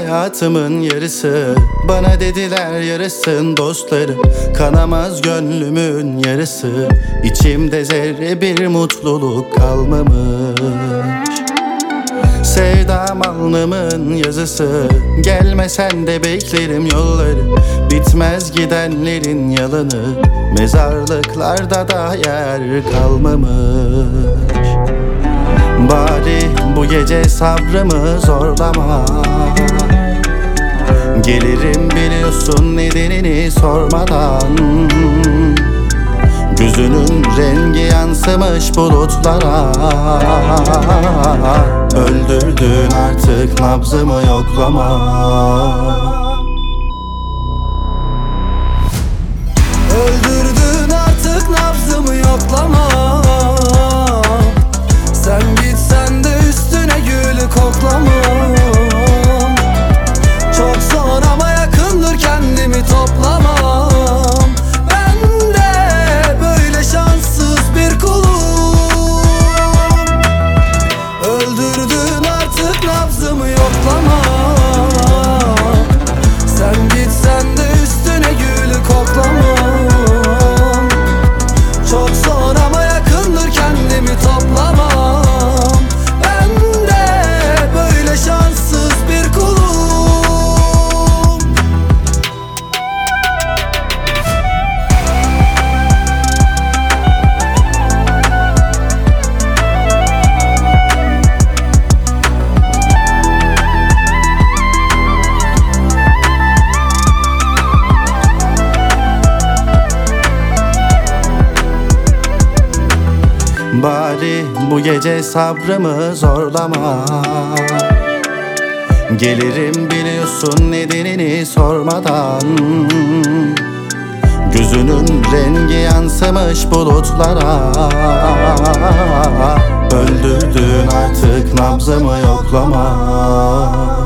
hayatımın yarısı. Bana dediler yarısın dostları, kanamaz gönlümün yarısı. İçimde zerre bir mutluluk kalmamış. Sevdam alnımın yazısı, gelmesen de beklerim yolları. Bitmez gidenlerin yalanı, mezarlıklarda da yer kalmamış. Bari bu gece sabrımı zorlama, gelirim biliyorsun nedenini sormadan. Gözünün rengi yansımış bulutlara, öldürdün artık nabzımı yoklama. Öldürdün artık nabzımı yoklama. Sen gitsen de üstüne gülü koklamam. Çok zor ama yakındır, kendimi toplamam. Ben de böyle şanssız bir kulum. Öldürdün artık nabzımı yoklama. Sen gitsen de üstüne gülü koklamam. Çok zor ama yakındır, kendimi toplamam. Ben de böyle şanssız bir kulum. Bari bu gece sabrımı zorlama, gelirim biliyorsun nedenini sormadan. Gözünün rengi yansımış bulutlara, öldürdün artık nabzımı yoklama.